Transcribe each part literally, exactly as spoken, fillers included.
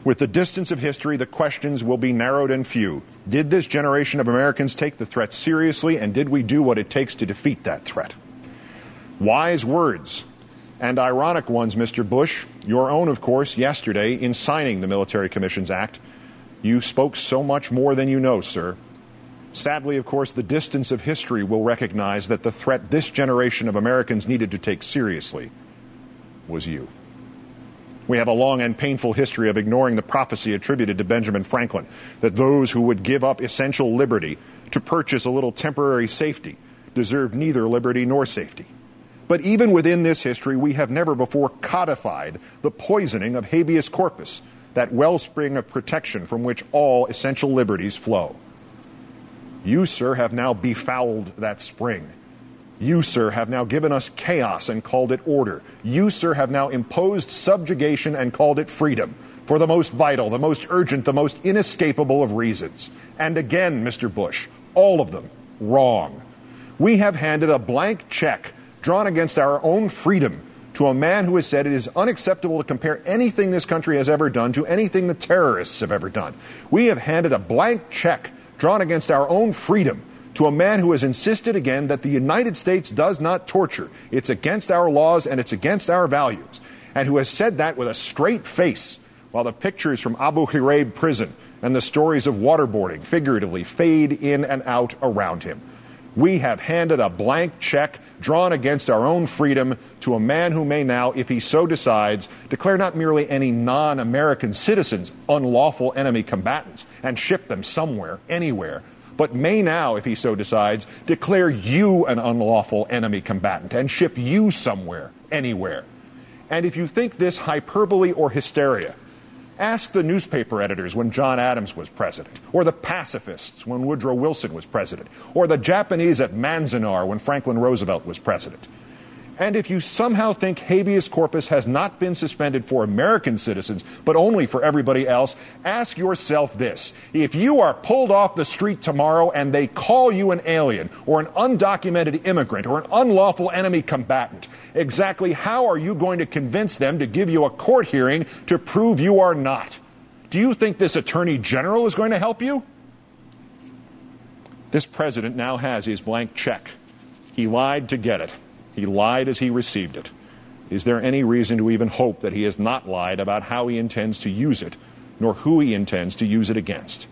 With the distance of history, the questions will be narrowed and few. Did this generation of Americans take the threat seriously, and did we do what it takes to defeat that threat? Wise words, and ironic ones, Mister Bush. Your own, of course, yesterday in signing the Military Commissions Act. You spoke so much more than you know, sir. Sadly, of course, the distance of history will recognize that the threat this generation of Americans needed to take seriously was you. We have a long and painful history of ignoring the prophecy attributed to Benjamin Franklin that those who would give up essential liberty to purchase a little temporary safety deserve neither liberty nor safety. But even within this history, we have never before codified the poisoning of habeas corpus, that wellspring of protection from which all essential liberties flow. You, sir, have now befouled that spring. You, sir, have now given us chaos and called it order. You, sir, have now imposed subjugation and called it freedom, for the most vital, the most urgent, the most inescapable of reasons. And again, Mister Bush, all of them wrong. We have handed a blank check drawn against our own freedom to a man who has said it is unacceptable to compare anything this country has ever done to anything the terrorists have ever done. We have handed a blank check drawn against our own freedom to a man who has insisted again that the United States does not torture. It's against our laws and it's against our values. And who has said that with a straight face while the pictures from Abu Ghraib prison and the stories of waterboarding figuratively fade in and out around him. We have handed a blank check drawn against our own freedom to a man who may now, if he so decides, declare not merely any non-American citizens unlawful enemy combatants and ship them somewhere, anywhere, but may now, if he so decides, declare you an unlawful enemy combatant and ship you somewhere, anywhere. And if you think this hyperbole or hysteria, ask the newspaper editors when John Adams was president, or the pacifists when Woodrow Wilson was president, or the Japanese at Manzanar when Franklin Roosevelt was president. And if you somehow think habeas corpus has not been suspended for American citizens, but only for everybody else, ask yourself this. If you are pulled off the street tomorrow and they call you an alien, or an undocumented immigrant, or an unlawful enemy combatant, exactly how are you going to convince them to give you a court hearing to prove you are not? Do you think this Attorney General is going to help you? This president now has his blank check. He lied to get it. He lied as he received it. Is there any reason to even hope that he has not lied about how he intends to use it, nor who he intends to use it against?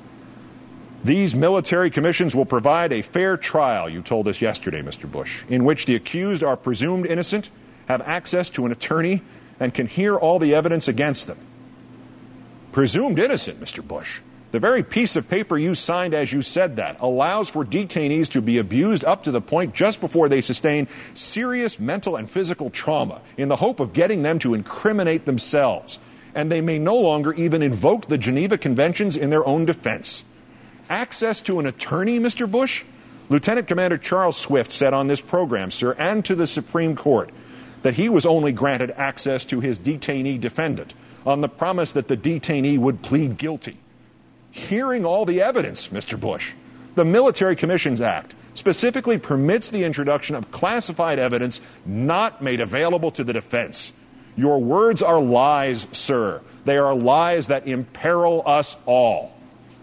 These military commissions will provide a fair trial, you told us yesterday, Mister Bush, in which the accused are presumed innocent, have access to an attorney, and can hear all the evidence against them. Presumed innocent, Mister Bush. The very piece of paper you signed as you said that allows for detainees to be abused up to the point just before they sustain serious mental and physical trauma in the hope of getting them to incriminate themselves. And they may no longer even invoke the Geneva Conventions in their own defense. Access to an attorney, Mister Bush? Lieutenant Commander Charles Swift said on this program, sir, and to the Supreme Court, that he was only granted access to his detainee defendant on the promise that the detainee would plead guilty. Hearing all the evidence, Mister Bush, the Military Commissions Act specifically permits the introduction of classified evidence not made available to the defense. Your words are lies, sir. They are lies that imperil us all.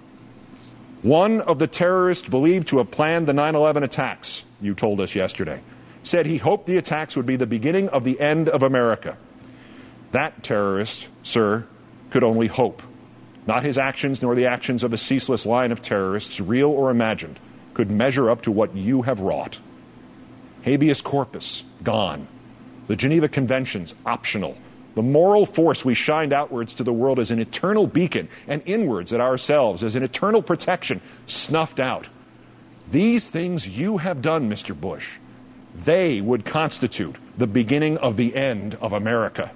One of the terrorists believed to have planned the nine eleven attacks, you told us yesterday, said he hoped the attacks would be the beginning of the end of America. That terrorist, sir, could only hope. Not his actions nor the actions of a ceaseless line of terrorists, real or imagined, could measure up to what you have wrought. Habeas corpus, gone. The Geneva Conventions, optional. The moral force we shined outwards to the world as an eternal beacon and inwards at ourselves as an eternal protection, snuffed out. These things you have done, Mister Bush, they would constitute the beginning of the end of America.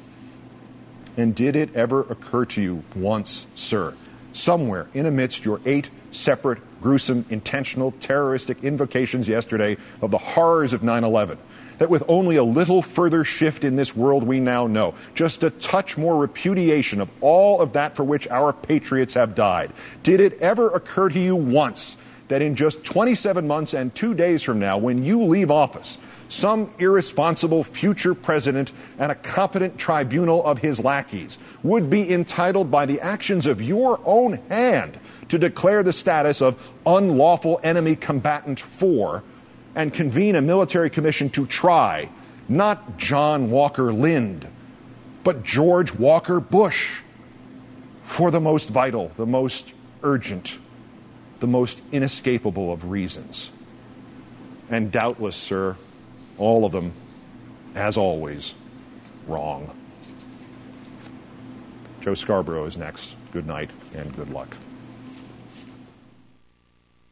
And did it ever occur to you once, sir, somewhere in amidst your eight separate, gruesome, intentional, terroristic invocations yesterday of the horrors of nine eleven, that with only a little further shift in this world we now know, just a touch more repudiation of all of that for which our patriots have died, did it ever occur to you once that in just twenty-seven months and two days from now, when you leave office, some irresponsible future president and a competent tribunal of his lackeys would be entitled by the actions of your own hand to declare the status of unlawful enemy combatant four and convene a military commission to try not John Walker Lind, but George Walker Bush for the most vital, the most urgent, the most inescapable of reasons. And doubtless, sir, all of them, as always, wrong. Joe Scarborough is next. Good night and good luck.